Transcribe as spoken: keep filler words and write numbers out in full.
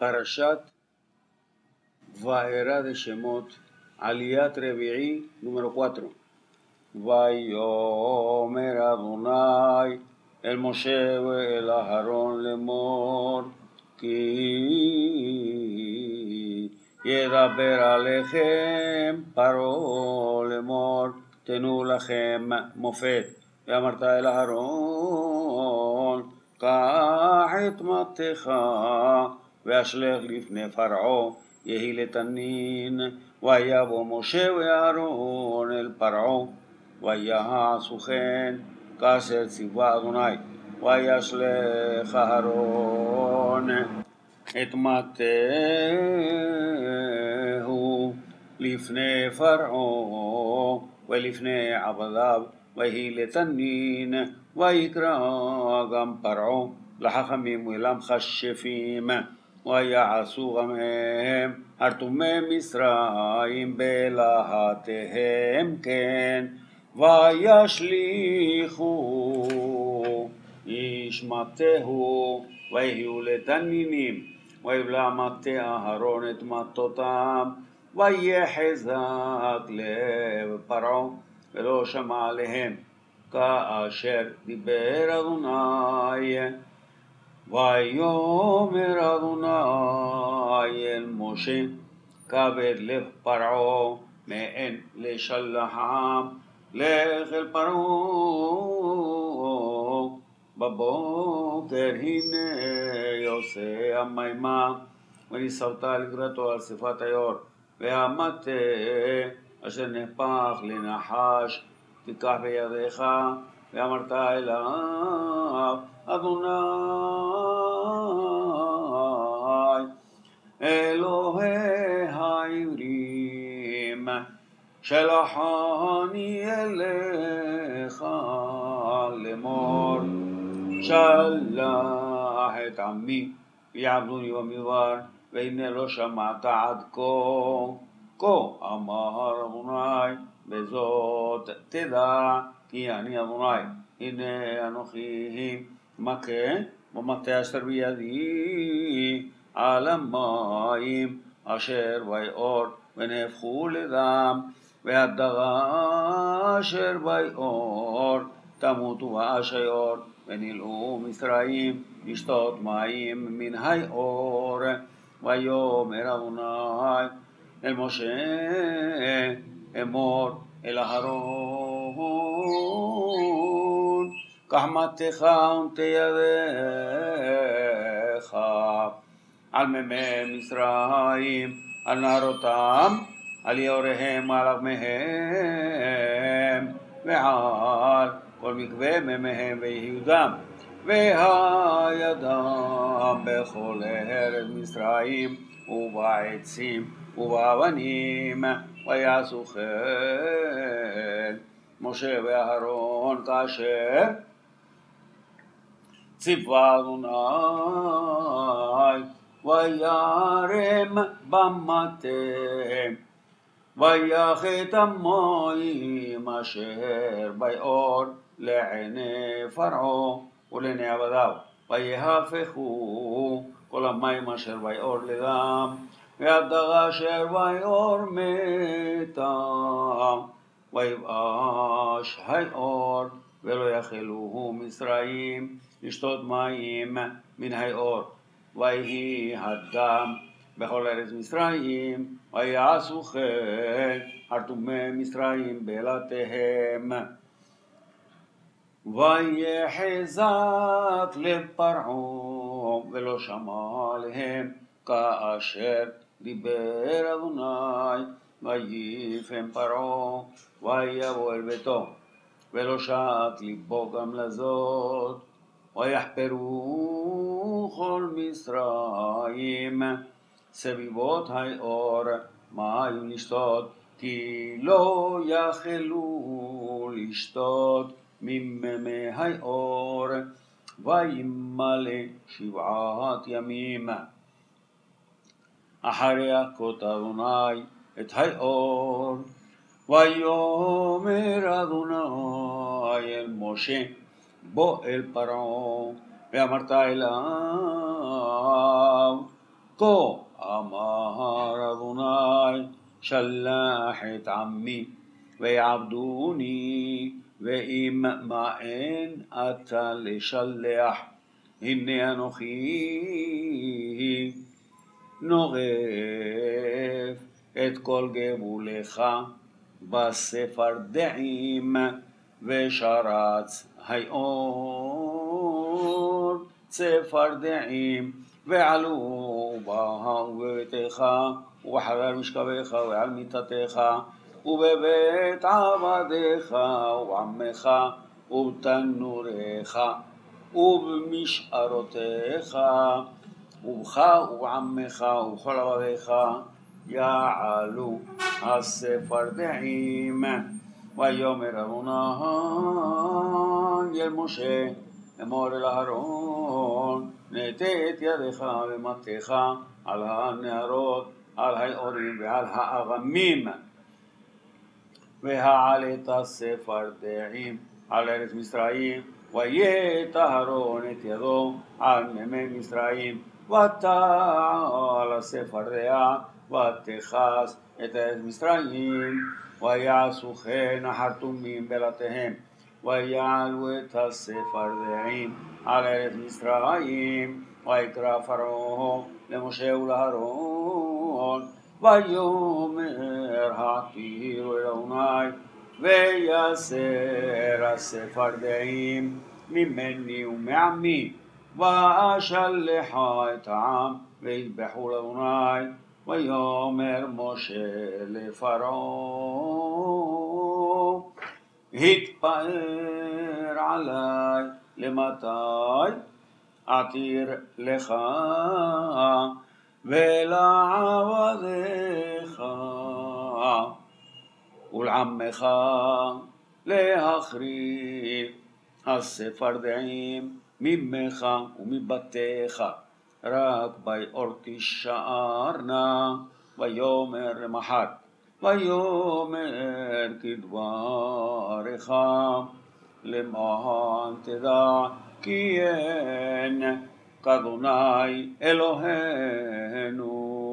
פרשת וארא de Shemot, עליית רביעי, número cuatro. ויאמר אדוני אל משה ואל אהרון לאמור, כי ידבר עליכם פרעה לאמור, תנו לכם מופת. ואמרת אל אהרון, קח את מטך ואשלך לפני פרעה, יהי לתנין. ויבוא משה ואהרון אל פרעה, ויעשו כן כאשר ציווה אדוני. וישלך אהרון את מטהו לפני פרעה ולפני עבדיו, ויהי לתנין. ויקרא גם פרעה לחכמים ולמכשפים, ויעשו גם הם הרתומי מצרים בלהטיהם כן, וישליכו איש מטהו ויהיו לתנינים. ויבלע מטה אהרון את מטותם, ויחזק לב פרעה ולא שמע עליהם, כאשר דיבר אדוני. ויאמר אדוני אל משה, כבד לב פרעה מאין לשלחם, לך אל פרעה בבוקר, הנה יוצא המימה, וניסבת לקראתו על שפת היור, והמטה אשר נהפך לנחש תיקח בידיך. ואמרת אליו, אדוני אלוהי העברים, שלחני אליך לאמור, שלח את עמי ויעבדוני במדבר, והנה לא שמעת עד כה. כה אמר אדוני, בזאת תדע כי אני אדוני. הנה אנוכי מכה במטה אשר בידי על המים אשר ביאור, ונהפכו לדם, והדגה אשר ביאור תמותו באש היאור, ונלאו מצרים לשתות מים מן היאור. ויאמר אדוני אל משה אמור אל אהרון, קח מטך ונטה ידיך על מימי מצרים, על נהרותם, על יאוריהם, על אבמיהם, ועל כל מקווה מימיהם, ויהיו דם, והידם בכל ארץ מצרים, ובעצים ובאבנים. ויעשו כן משה ואהרון כאשר ציווה אדוני. וירם במטה ויחת המים אשר ביאור לעיני פרעה ולעיני עבדיו, ויהפכו כל המים אשר ביאור לדם, והדגה אשר ביאור מתה, ויבאש היאור, ולא יכלו מצרים לשתות מים מן היאור. ויהי הדם בכל ארץ מצרים, ויעשו כן הרתומי מצרים בלהטיהם. ויחזק לב פרעה ולא שמע עליהם, כאשר דיבר אדוני. ויפן פרעה ויבוא אל ביתו, ולא שט ליבו גם לזאת. ויחפרו כל מצרים סביבות היאור מים לשתות, כי לא יכלו לשתות ממימי היאור. וימלא שבעת ימים אחרי הכות אדוני את היאור. ויאמר אדוני אל משה, בוא אל פרעה, ואמרת אליו, כה אמר אדוני שלח את עמי ויעבדוני ואם מאן אתה לשלח הנה אנוכי נורף את כל גבולך בספרדעים ושרץ היאור צפרדעים ועלו בביתך ובחלל משכבך ועל מיטתך ובבית עבדיך ועמך ובתנוריך ובמשארותיך ובך ובעמך ובכל עבדיך יעלו הספרדעים. ויאמר אדוני אל משה אמור אל אהרון נטה את ידך ומטתך על הנהרות על היאורים ועל האגמים והעלת הספרדעים על ארץ מצרים ויית אהרון את ידו על מימי מצרים ותעל הספרדע ותכס את ארץ מצרים ויעשו כן החרטומים בלתיהם ויעלו את הספרדעים על ארץ מצרים ויקרא פרעה למשה ולאהרון ויאמר העתירו אל אדוני ויסר הספרדעים ממני ומעמי ואשלחה את העם ויذבחו לאדוני. ויאמר משה לפרעה התפאר עלי למתי עתיר לך ולעבדיך ולעמך להחריב הספרדעים ממך ומבתיך רק ביאור תישארנה. ויאמר למחר ויאמר כדברך למען תדע כי אין כאדוני אלוהינו